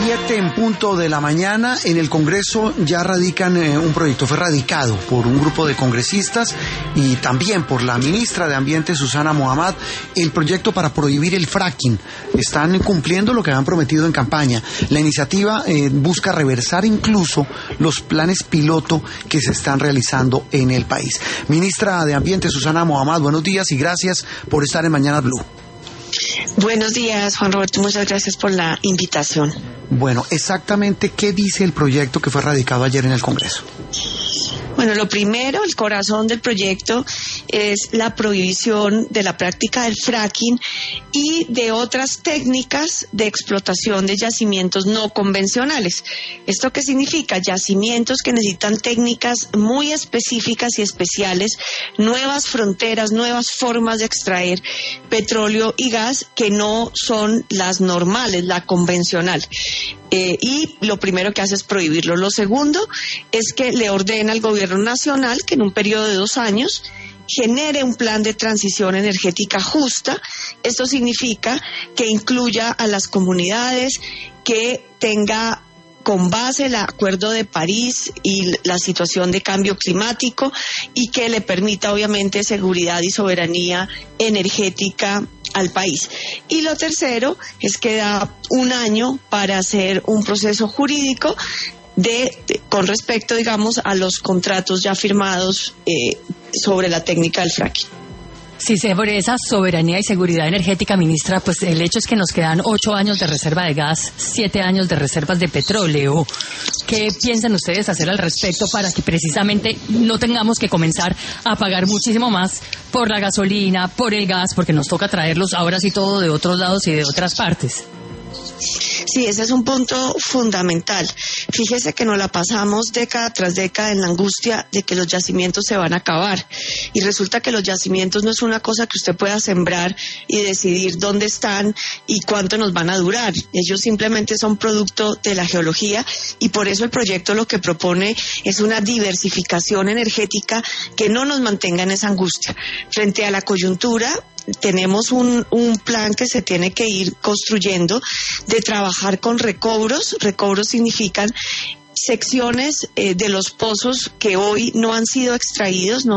7:00 a.m. En el Congreso ya radican un proyecto, fue radicado por un grupo de congresistas y también por la ministra de Ambiente, Susana Mohammad, el proyecto para prohibir el fracking. Están cumpliendo lo que habían prometido en campaña. La iniciativa busca reversar incluso los planes piloto que se están realizando en el país. Ministra de Ambiente, Susana Mohammad, buenos días y gracias por estar en Mañanas Blue. Buenos días, Juan Roberto, muchas gracias por la invitación. Bueno, exactamente, ¿qué dice el proyecto que fue radicado ayer en el Congreso? Bueno, lo primero, el corazón del proyecto es la prohibición de la práctica del fracking y de otras técnicas de explotación de yacimientos no convencionales. ¿Esto qué significa? Yacimientos que necesitan técnicas muy específicas y especiales, nuevas fronteras, nuevas formas de extraer petróleo y gas que no son las normales, la convencional. Y lo primero que hace es prohibirlo. Lo segundo es que le ordena al gobierno nacional que en un periodo de 2 años genere un plan de transición energética justa. Esto significa que incluya a las comunidades, que tenga con base el Acuerdo de París y la situación de cambio climático y que le permita obviamente seguridad y soberanía energética al país. Y lo tercero es que da 1 año para hacer un proceso jurídico con respecto, digamos, a los contratos ya firmados sobre la técnica del fracking. Sí, sobre esa soberanía y seguridad energética, ministra, pues el hecho es que nos quedan 8 años de reserva de gas, 7 años de reservas de petróleo. ¿Qué piensan ustedes hacer al respecto para que precisamente no tengamos que comenzar a pagar muchísimo más por la gasolina, por el gas, porque nos toca traerlos ahora sí todo de otros lados y de otras partes? Sí, ese es un punto fundamental. Fíjese que nos la pasamos década tras década en la angustia de que los yacimientos se van a acabar. Y resulta que los yacimientos no es una cosa que usted pueda sembrar y decidir dónde están y cuánto nos van a durar. Ellos simplemente son producto de la geología y por eso el proyecto lo que propone es una diversificación energética que no nos mantenga en esa angustia. Frente a la coyuntura, tenemos un plan que se tiene que ir construyendo de trabajar con recobros. Recobros significan secciones de los pozos que hoy no han sido extraídos.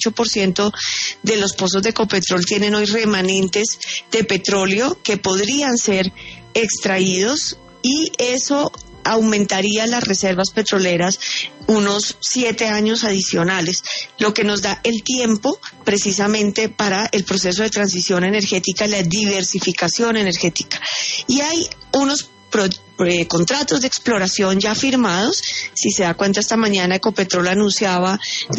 98% de los pozos de Ecopetrol tienen hoy remanentes de petróleo que podrían ser extraídos y eso aumentaría las reservas petroleras unos 7 años adicionales, lo que nos da el tiempo precisamente para el proceso de transición energética, la diversificación energética. Y hay unos contratos de exploración ya firmados. Si se da cuenta, esta mañana Ecopetrol anunciaba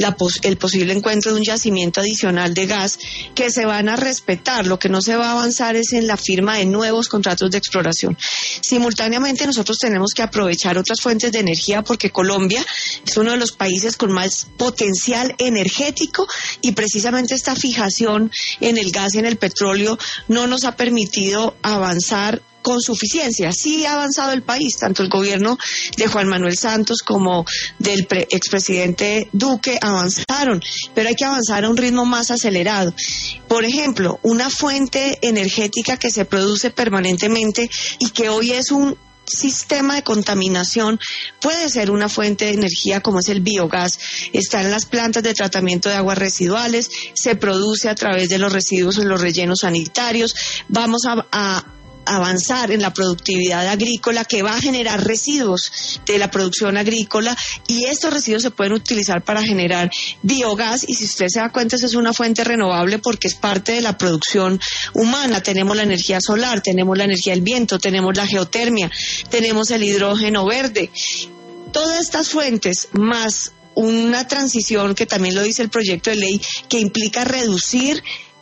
el posible encuentro de un yacimiento adicional de gas que se van a respetar. Lo que no se va a avanzar es en la firma de nuevos contratos de exploración. Simultáneamente nosotros tenemos que aprovechar otras fuentes de energía porque Colombia es uno de los países con más potencial energético y precisamente esta fijación en el gas y en el petróleo no nos ha permitido avanzar con suficiencia. Sí ha avanzado el país, tanto el gobierno de Juan Manuel Santos como del expresidente Duque avanzaron, pero hay que avanzar a un ritmo más acelerado. Por ejemplo, una fuente energética que se produce permanentemente y que hoy es un sistema de contaminación puede ser una fuente de energía como es el biogás. Está en las plantas de tratamiento de aguas residuales, se produce a través de los residuos en los rellenos sanitarios. Vamos a avanzar en la productividad agrícola que va a generar residuos de la producción agrícola y estos residuos se pueden utilizar para generar biogás y si usted se da cuenta esa es una fuente renovable porque es parte de la producción humana. Tenemos la energía solar, tenemos la energía del viento, tenemos la geotermia, tenemos el hidrógeno verde. Todas estas fuentes más una transición que también lo dice el proyecto de ley que implica reducir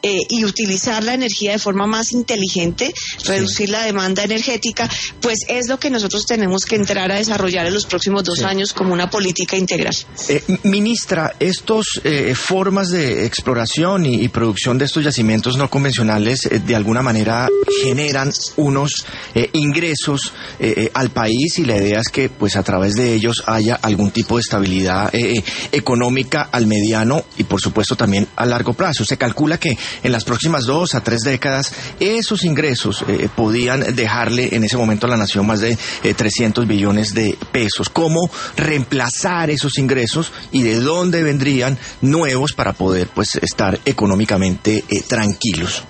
y utilizar la energía de forma más inteligente, reducir la demanda energética, pues es lo que nosotros tenemos que entrar a desarrollar en los próximos 2 años como una política integral. Ministra, estos formas de exploración y producción de estos yacimientos no convencionales de alguna manera generan unos ingresos al país y la idea es que pues a través de ellos haya algún tipo de estabilidad económica al mediano y por supuesto también a largo plazo. Se calcula que en las próximas 2 a 3 décadas, esos ingresos podían dejarle en ese momento a la nación más de 300 billones de pesos. ¿Cómo reemplazar esos ingresos y de dónde vendrían nuevos para poder pues estar económicamente tranquilos?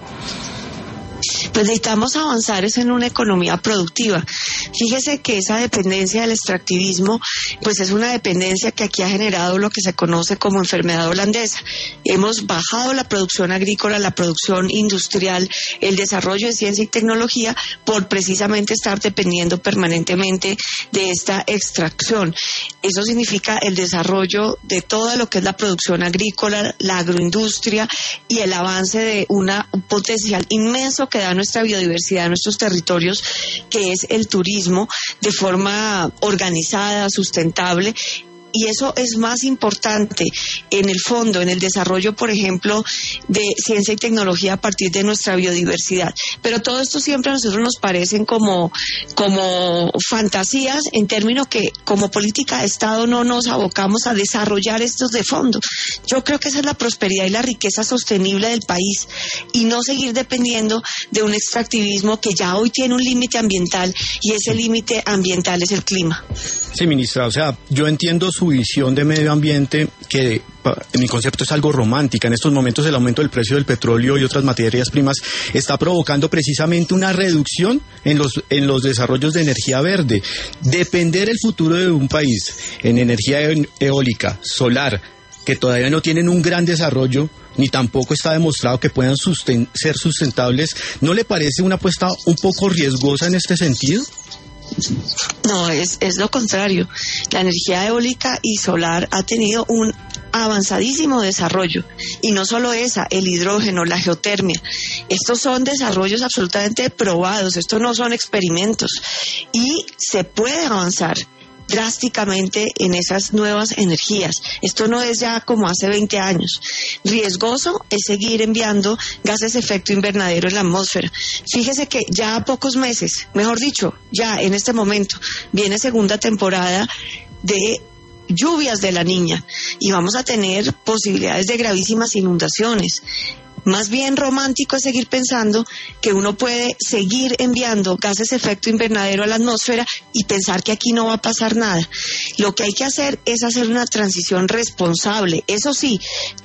Pues necesitamos avanzar en una economía productiva. Fíjese que esa dependencia del extractivismo, pues es una dependencia que aquí ha generado lo que se conoce como enfermedad holandesa. Hemos bajado la producción agrícola, la producción industrial, el desarrollo de ciencia y tecnología por precisamente estar dependiendo permanentemente de esta extracción. Eso significa el desarrollo de todo lo que es la producción agrícola, la agroindustria y el avance de un potencial inmenso que da nuestra biodiversidad, nuestros territorios, que es el turismo, de forma organizada, sustentable. Y eso es más importante en el fondo, en el desarrollo, por ejemplo, de ciencia y tecnología a partir de nuestra biodiversidad. Pero todo esto siempre a nosotros nos parecen como fantasías, en términos que como política de Estado no nos abocamos a desarrollar estos de fondo. Yo creo que esa es la prosperidad y la riqueza sostenible del país, y no seguir dependiendo de un extractivismo que ya hoy tiene un límite ambiental, y ese límite ambiental es el clima. Sí, ministra, o sea, yo entiendo su visión de medio ambiente, que en mi concepto es algo romántica. En estos momentos el aumento del precio del petróleo y otras materias primas está provocando precisamente una reducción en los desarrollos de energía verde. Depender el futuro de un país en energía eólica, solar, que todavía no tienen un gran desarrollo, ni tampoco está demostrado que puedan ser sustentables, ¿no le parece una apuesta un poco riesgosa en este sentido? No, es lo contrario. La energía eólica y solar ha tenido un avanzadísimo desarrollo, y no solo esa, el hidrógeno, la geotermia. Estos son desarrollos absolutamente probados, estos no son experimentos, y se puede avanzar drásticamente en esas nuevas energías. Esto no es ya como hace 20 años. Riesgoso es seguir enviando gases de efecto invernadero en la atmósfera. Fíjese que ya a pocos meses, mejor dicho, ya en este momento, viene segunda temporada de lluvias de la Niña, y vamos a tener posibilidades de gravísimas inundaciones. Más bien romántico es seguir pensando que uno puede seguir enviando gases de efecto invernadero a la atmósfera y pensar que aquí no va a pasar nada. Lo que hay que hacer es hacer una transición responsable. Eso sí,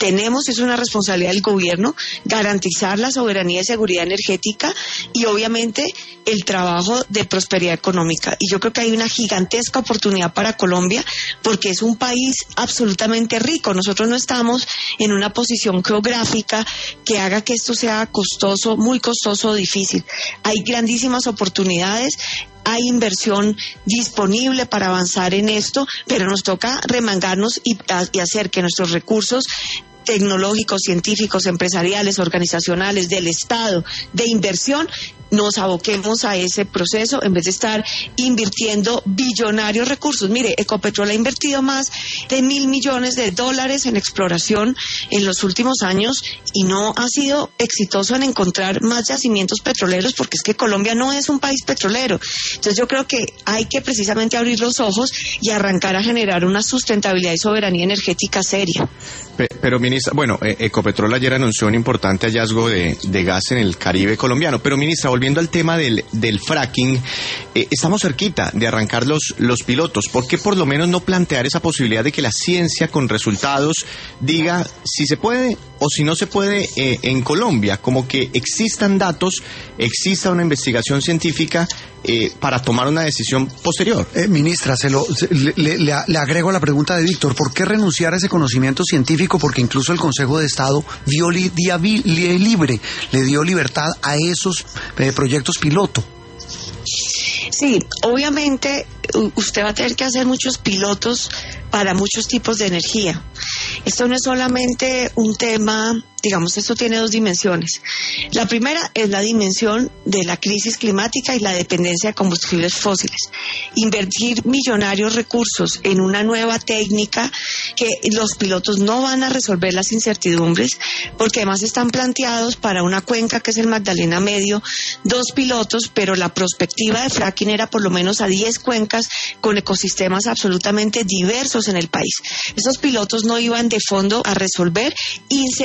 es una responsabilidad del gobierno garantizar la soberanía y seguridad energética, y obviamente el trabajo de prosperidad económica. Y yo creo que hay una gigantesca oportunidad para Colombia, porque es un país absolutamente rico. Nosotros no estamos en una posición geográfica que haga que esto sea costoso, muy costoso o difícil. Hay grandísimas oportunidades, hay inversión disponible para avanzar en esto, pero nos toca remangarnos y hacer que nuestros recursos tecnológicos, científicos, empresariales, organizacionales, del Estado, de inversión, nos aboquemos a ese proceso en vez de estar invirtiendo billonarios recursos. Mire, Ecopetrol ha invertido más de $1.000 millones en exploración en los últimos años, y no ha sido exitoso en encontrar más yacimientos petroleros, porque es que Colombia no es un país petrolero. Entonces yo creo que hay que precisamente abrir los ojos y arrancar a generar una sustentabilidad y soberanía energética seria. Pero ministra, bueno, Ecopetrol ayer anunció un importante hallazgo de gas en el Caribe colombiano, pero ministra, volviendo al tema del fracking, estamos cerquita de arrancar los pilotos. ¿Por qué por lo menos no plantear esa posibilidad de que la ciencia con resultados diga si se puede o si no se puede en Colombia? Como que existan datos, exista una investigación científica para tomar una decisión posterior. Ministra, le agrego la pregunta de Víctor: ¿por qué renunciar a ese conocimiento científico? Porque incluso el Consejo de Estado dio le dio libertad a esos proyectos piloto. Sí, obviamente usted va a tener que hacer muchos pilotos para muchos tipos de energía. Esto no es solamente un tema, digamos, esto tiene dos dimensiones. La primera es la dimensión de la crisis climática y la dependencia de combustibles fósiles. Invertir millonarios recursos en una nueva técnica, que los pilotos no van a resolver las incertidumbres, porque además están planteados para una cuenca que es el Magdalena Medio, 2 pilotos, pero la perspectiva de fracking era por lo menos a 10 cuencas con ecosistemas absolutamente diversos en el país. Esos pilotos no iban de fondo a resolver incertidumbres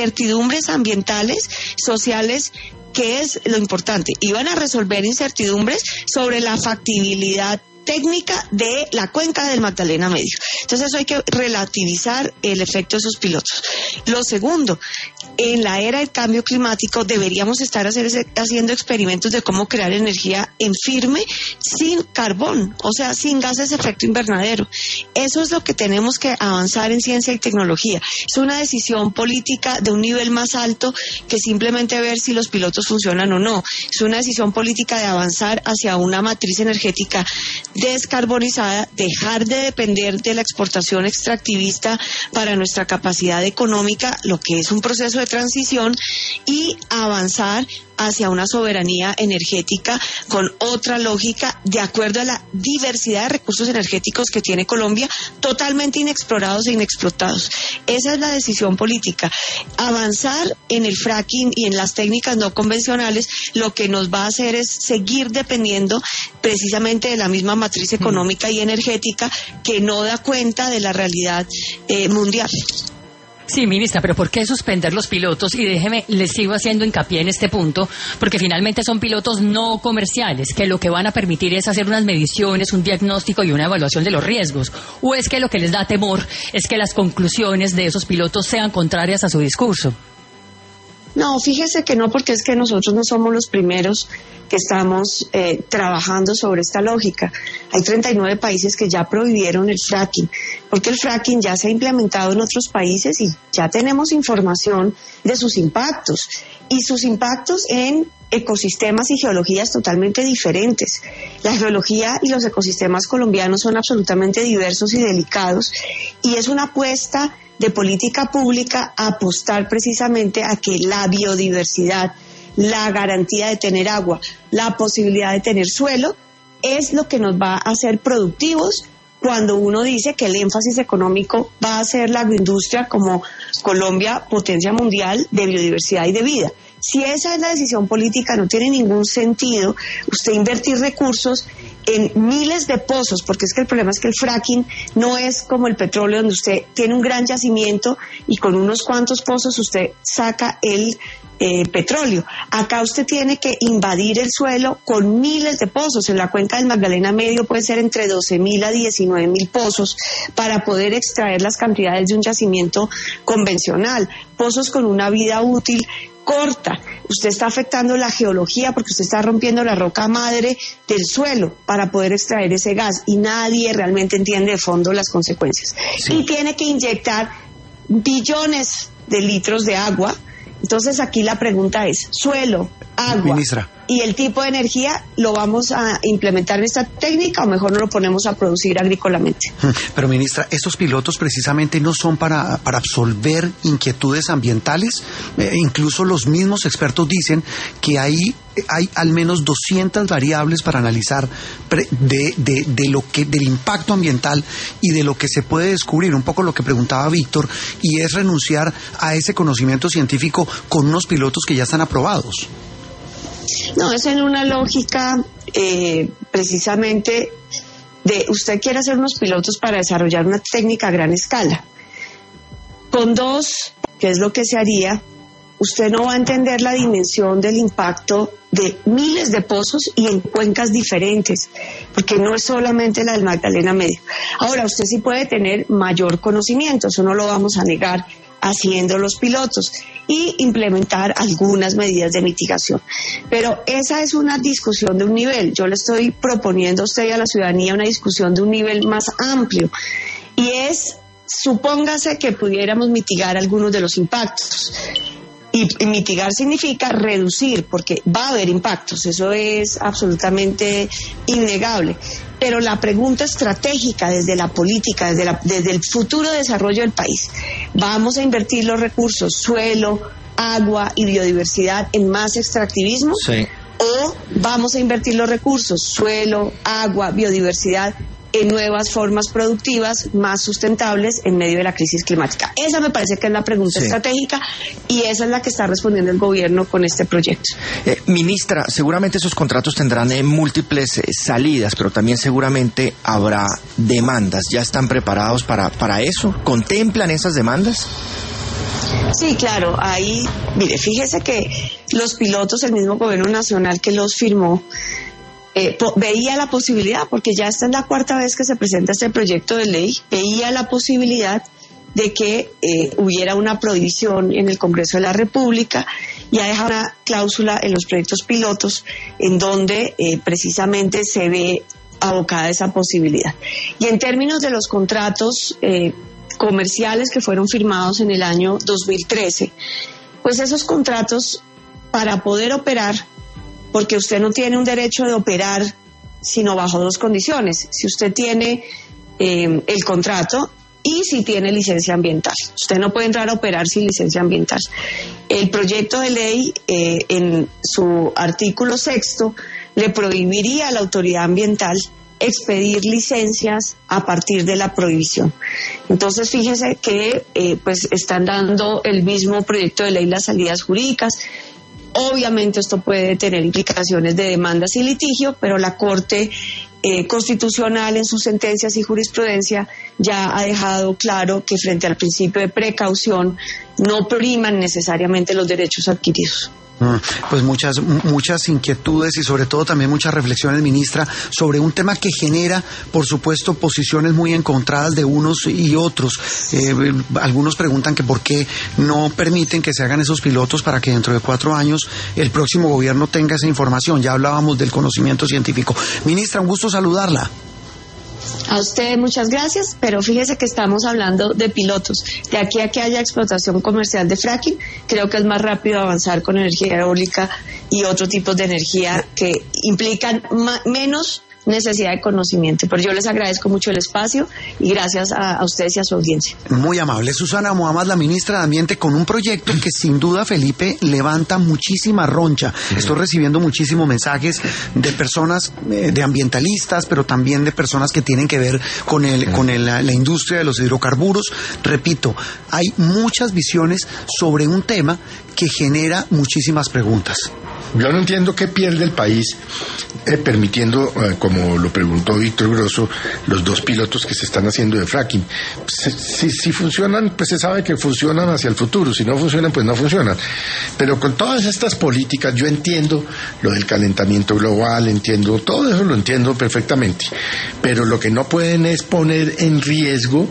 incertidumbres ambientales, sociales, que es lo importante. Iban a resolver incertidumbres sobre la factibilidad técnica de la cuenca del Magdalena Medio. Entonces eso hay que relativizar el efecto de esos pilotos. Lo segundo, en la era del cambio climático deberíamos estar haciendo experimentos de cómo crear energía en firme sin carbón, o sea, sin gases de efecto invernadero. Eso es lo que tenemos que avanzar en ciencia y tecnología. Es una decisión política de un nivel más alto que simplemente ver si los pilotos funcionan o no. Es una decisión política de avanzar hacia una matriz energética descarbonizada, dejar de depender de la exportación extractivista para nuestra capacidad económica, lo que es un proceso de transición, y avanzar hacia una soberanía energética con otra lógica de acuerdo a la diversidad de recursos energéticos que tiene Colombia, totalmente inexplorados e inexplotados. Esa es la decisión política. Avanzar en el fracking y en las técnicas no convencionales lo que nos va a hacer es seguir dependiendo precisamente de la misma matriz económica y energética que no da cuenta de la realidad mundial. Sí, ministra, pero ¿por qué suspender los pilotos? Y déjeme, les sigo haciendo hincapié en este punto, porque finalmente son pilotos no comerciales, que lo que van a permitir es hacer unas mediciones, un diagnóstico y una evaluación de los riesgos. ¿O es que lo que les da temor es que las conclusiones de esos pilotos sean contrarias a su discurso? No, fíjese que no, porque es que nosotros no somos los primeros que estamos trabajando sobre esta lógica. Hay 39 países que ya prohibieron el fracking, porque el fracking ya se ha implementado en otros países y ya tenemos información de sus impactos, y sus impactos en ecosistemas y geologías totalmente diferentes. La geología y los ecosistemas colombianos son absolutamente diversos y delicados, y es una apuesta de política pública a apostar precisamente a que la biodiversidad, la garantía de tener agua, la posibilidad de tener suelo, es lo que nos va a hacer productivos cuando uno dice que el énfasis económico va a ser la agroindustria como Colombia, potencia mundial de biodiversidad y de vida. Si esa es la decisión política, no tiene ningún sentido usted invertir recursos en miles de pozos, porque es que el problema es que el fracking no es como el petróleo, donde usted tiene un gran yacimiento y con unos cuantos pozos usted saca el petróleo. Acá usted tiene que invadir el suelo con miles de pozos. En la cuenca del Magdalena Medio puede ser entre 12.000 a 19.000 pozos para poder extraer las cantidades de un yacimiento convencional. Pozos con una vida útil corta. Usted está afectando la geología porque usted está rompiendo la roca madre del suelo para poder extraer ese gas, y nadie realmente entiende de fondo las consecuencias. Sí. Y tiene que inyectar billones de litros de agua. Entonces aquí la pregunta es, suelo, agua, ministra, y el tipo de energía, ¿lo vamos a implementar en esta técnica o mejor no lo ponemos a producir agrícolamente? Pero ministra, estos pilotos precisamente no son para absolver inquietudes ambientales. Incluso los mismos expertos dicen que hay al menos 200 variables para analizar del impacto ambiental y de lo que se puede descubrir. Un poco lo que preguntaba Víctor, y es renunciar a ese conocimiento científico con unos pilotos que ya están aprobados. No, es en una lógica precisamente de usted quiere hacer unos pilotos para desarrollar una técnica a gran escala. Con dos, que es lo que se haría, usted no va a entender la dimensión del impacto de miles de pozos y en cuencas diferentes, porque no es solamente la del Magdalena Medio. Ahora, usted sí puede tener mayor conocimiento, eso no lo vamos a negar, haciendo los pilotos y implementar algunas medidas de mitigación. Pero esa es una discusión de un nivel. Yo le estoy proponiendo a usted y a la ciudadanía una discusión de un nivel más amplio, y es, supóngase que pudiéramos mitigar algunos de los impactos. Y mitigar significa reducir, porque va a haber impactos, eso es absolutamente innegable. Pero la pregunta estratégica desde la política, desde el futuro desarrollo del país, ¿vamos a invertir los recursos, suelo, agua y biodiversidad en más extractivismo? Sí. ¿O vamos a invertir los recursos, suelo, agua, biodiversidad, en nuevas formas productivas más sustentables en medio de la crisis climática? Esa me parece que es la pregunta estratégica, y esa es la que está respondiendo el gobierno con este proyecto. Ministra, seguramente esos contratos tendrán múltiples salidas, pero también seguramente habrá demandas. ¿Ya están preparados para eso? ¿Contemplan esas demandas? Sí, claro, ahí, mire, fíjese que los pilotos, el mismo gobierno nacional que los firmó, veía la posibilidad, porque ya esta es la 4ª vez que se presenta este proyecto de ley, veía la posibilidad de que hubiera una prohibición en el Congreso de la República y ha dejado una cláusula en los proyectos pilotos en donde precisamente se ve abocada esa posibilidad. Y en términos de los contratos comerciales que fueron firmados en el año 2013, pues esos contratos, para poder operar, porque usted no tiene un derecho de operar sino bajo 2 condiciones: si usted tiene el contrato y si tiene licencia ambiental. Usted no puede entrar a operar sin licencia ambiental. El proyecto de ley, en su artículo 6º, le prohibiría a la autoridad ambiental expedir licencias a partir de la prohibición. Entonces, fíjese que pues están dando el mismo proyecto de ley las salidas jurídicas. Obviamente esto puede tener implicaciones de demandas y litigio, pero la Corte Constitucional en sus sentencias y jurisprudencia ya ha dejado claro que frente al principio de precaución no priman necesariamente los derechos adquiridos. Pues muchas inquietudes y sobre todo también muchas reflexiones, ministra, sobre un tema que genera, por supuesto, posiciones muy encontradas de unos y otros. Algunos preguntan que por qué no permiten que se hagan esos pilotos para que dentro de 4 años el próximo gobierno tenga esa información. Ya hablábamos del conocimiento científico. Ministra, un gusto saludarla. A usted muchas gracias, pero fíjese que estamos hablando de pilotos. De aquí a que haya explotación comercial de fracking, creo que es más rápido avanzar con energía eólica y otro tipo de energía que implican menos necesidad de conocimiento. Pero yo les agradezco mucho el espacio y gracias a ustedes y a su audiencia. Muy amable. Susana Mohammad, la ministra de Ambiente, con un proyecto que sin duda, Felipe, levanta muchísima roncha. Estoy recibiendo muchísimos mensajes de personas, de ambientalistas, pero también de personas que tienen que ver con la industria de los hidrocarburos. Repito, hay muchas visiones sobre un tema que genera muchísimas preguntas. Yo no entiendo qué pierde el país permitiendo, como lo preguntó Víctor Grosso, los 2 pilotos que se están haciendo de fracking. Si funcionan, pues se sabe que funcionan hacia el futuro. Si no funcionan, pues no funcionan. Pero con todas estas políticas, yo entiendo lo del calentamiento global, entiendo todo eso, lo entiendo perfectamente. Pero lo que no pueden es poner en riesgo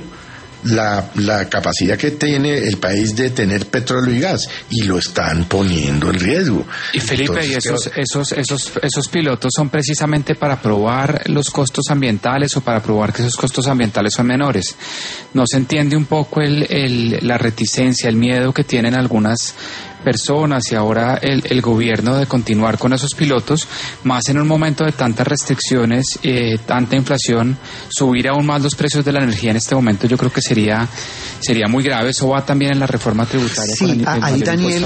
la capacidad que tiene el país de tener petróleo y gas, y lo están poniendo en riesgo. Y Felipe, entonces, esos pilotos son precisamente para probar los costos ambientales o para probar que esos costos ambientales son menores. ¿No se entiende un poco la reticencia, el miedo que tienen algunas personas y ahora el gobierno de continuar con esos pilotos, más en un momento de tantas restricciones, tanta inflación? Subir aún más los precios de la energía en este momento yo creo que sería muy grave. Eso va también en la reforma tributaria. Sí, ahí Daniel,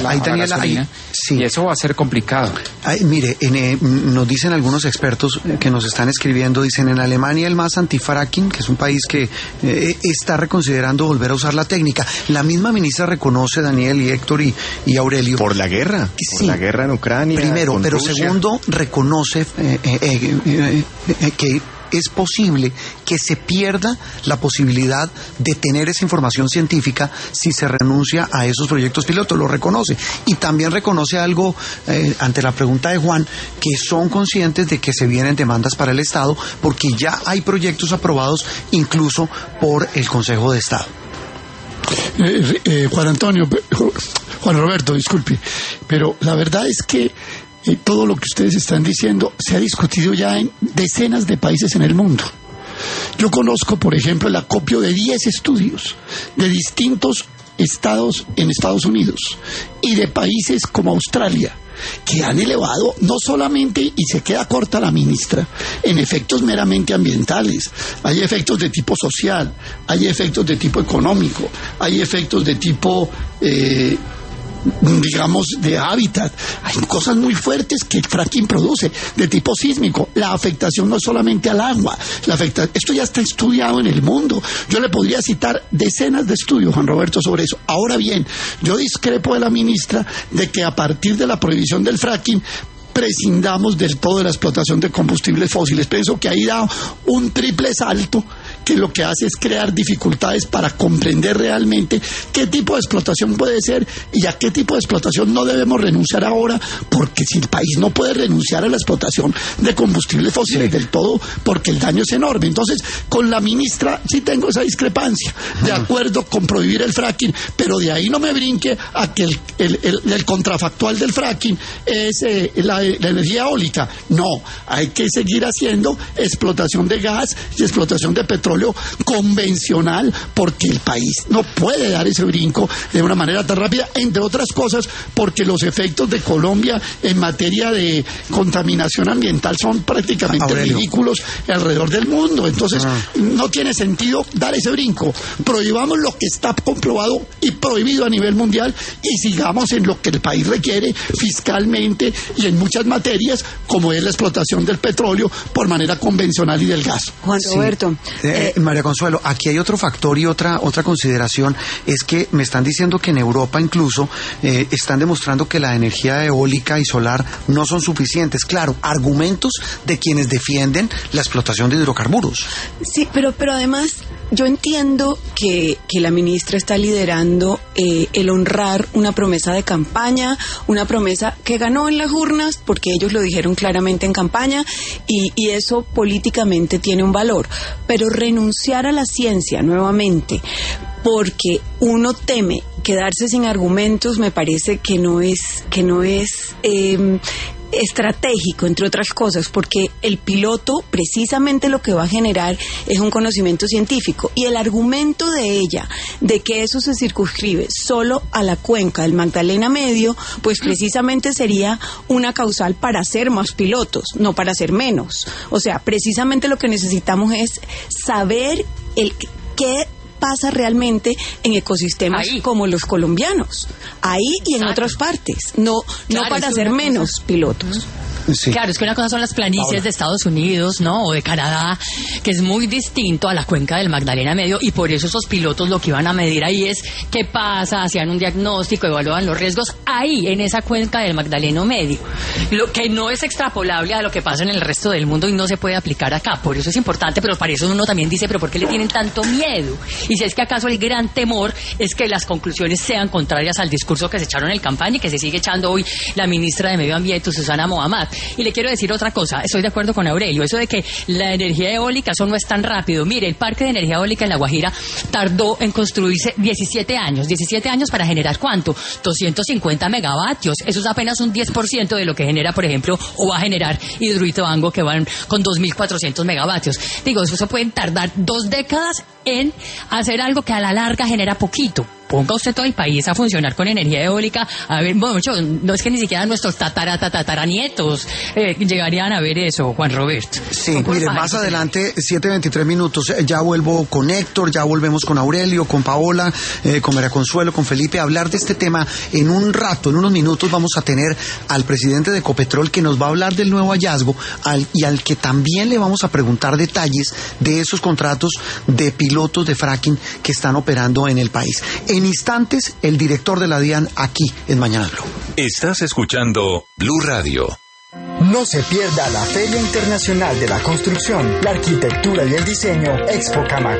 y eso va a ser complicado. Mire, nos dicen algunos expertos que nos están escribiendo, dicen en Alemania el más antifracking, que es un país que está reconsiderando volver a usar la técnica. La misma ministra reconoce, Daniel y Héctor y Aurelio. Por la guerra. Sí, por la guerra en Ucrania. Primero, pero Rusia. Segundo, reconoce que es posible que se pierda la posibilidad de tener esa información científica si se renuncia a esos proyectos pilotos. Lo reconoce. Y también reconoce algo ante la pregunta de Juan, que son conscientes de que se vienen demandas para el Estado porque ya hay proyectos aprobados incluso por el Consejo de Estado. Juan Roberto, disculpe, pero la verdad es que todo lo que ustedes están diciendo se ha discutido ya en decenas de países en el mundo. Yo conozco, por ejemplo, el acopio de 10 estudios de distintos estados en Estados Unidos y de países como Australia, que han elevado no solamente, y se queda corta la ministra, en efectos meramente ambientales. Hay efectos de tipo social, hay efectos de tipo económico, hay efectos de tipo digamos, de hábitat. Hay cosas muy fuertes que el fracking produce, de tipo sísmico. La afectación no es solamente al agua, esto ya está estudiado en el mundo. Yo le podría citar decenas de estudios, Juan Roberto, sobre eso. Ahora bien, yo discrepo de la ministra de que a partir de la prohibición del fracking prescindamos del todo de la explotación de combustibles fósiles. Pienso que ahí da un triple salto que lo que hace es crear dificultades para comprender realmente qué tipo de explotación puede ser y a qué tipo de explotación no debemos renunciar ahora, porque si el país no puede renunciar a la explotación de combustibles fósiles del todo, porque el daño es enorme. Entonces, con la ministra sí tengo esa discrepancia, de acuerdo con prohibir el fracking, pero de ahí no me brinque a que el contrafactual del fracking es la energía eólica. No, hay que seguir haciendo explotación de gas y explotación de petróleo convencional, porque el país no puede dar ese brinco de una manera tan rápida, entre otras cosas porque los efectos de Colombia en materia de contaminación ambiental son prácticamente ridículos alrededor del mundo. Entonces no tiene sentido dar ese brinco. Prohibamos lo que está comprobado y prohibido a nivel mundial y sigamos en lo que el país requiere fiscalmente y en muchas materias, como es la explotación del petróleo por manera convencional y del gas. Juan Roberto. María Consuelo, aquí hay otro factor y otra consideración, es que me están diciendo que en Europa incluso están demostrando que la energía eólica y solar no son suficientes. Claro, argumentos de quienes defienden la explotación de hidrocarburos. Sí, pero además yo entiendo que la ministra está liderando el honrar una promesa de campaña, una promesa que ganó en las urnas, porque ellos lo dijeron claramente en campaña, y eso políticamente tiene un valor. Pero renunciar a la ciencia nuevamente, porque uno teme quedarse sin argumentos, me parece que no es estratégico, entre otras cosas, porque el piloto precisamente lo que va a generar es un conocimiento científico, y el argumento de ella de que eso se circunscribe solo a la cuenca del Magdalena Medio, pues precisamente sería una causal para hacer más pilotos, no para hacer menos. O sea, precisamente lo que necesitamos es saber qué pasa realmente en ecosistemas como los colombianos, ahí y en otras partes, no para hacer menos pilotos. Sí. Claro, es que una cosa son las planicies de Estados Unidos, ¿no? O de Canadá, que es muy distinto a la cuenca del Magdalena Medio, y por eso esos pilotos lo que iban a medir ahí es qué pasa, hacían un diagnóstico, evaluaban los riesgos ahí, en esa cuenca del Magdalena Medio. Lo que no es extrapolable a lo que pasa en el resto del mundo y no se puede aplicar acá. Por eso es importante, pero para eso uno también dice, ¿pero por qué le tienen tanto miedo? Y si es que acaso el gran temor es que las conclusiones sean contrarias al discurso que se echaron en campaña y que se sigue echando hoy la ministra de Medio Ambiente, Susana Mohamed. Y le quiero decir otra cosa, estoy de acuerdo con Aurelio, eso de que la energía eólica, eso no es tan rápido. Mire, el parque de energía eólica en La Guajira tardó en construirse 17 años para generar ¿cuánto? 250 megavatios, eso es apenas un 10% de lo que genera, por ejemplo, o va a generar Hidroituango, que van con 2.400 megavatios. Digo, eso se pueden tardar 2 décadas en hacer algo que a la larga genera poquito. Ponga usted todo el país a funcionar con energía eólica. A ver, mucho, no es que ni siquiera nuestros tataranietos llegarían a ver eso, Juan Roberto. Sí, mire, más adelante, 7:23 minutos, ya vuelvo con Héctor, ya volvemos con Aurelio, con Paola, con María Consuelo, con Felipe, a hablar de este tema en un rato, en unos minutos vamos a tener al presidente de Ecopetrol que nos va a hablar del nuevo hallazgo y al que también le vamos a preguntar detalles de esos contratos de pilotos de fracking que están operando en el país. En instantes, el director de la DIAN aquí en Mañana Blue. Estás escuchando Blue Radio. No se pierda la Feria Internacional de la Construcción, la Arquitectura y el Diseño Expo Camac.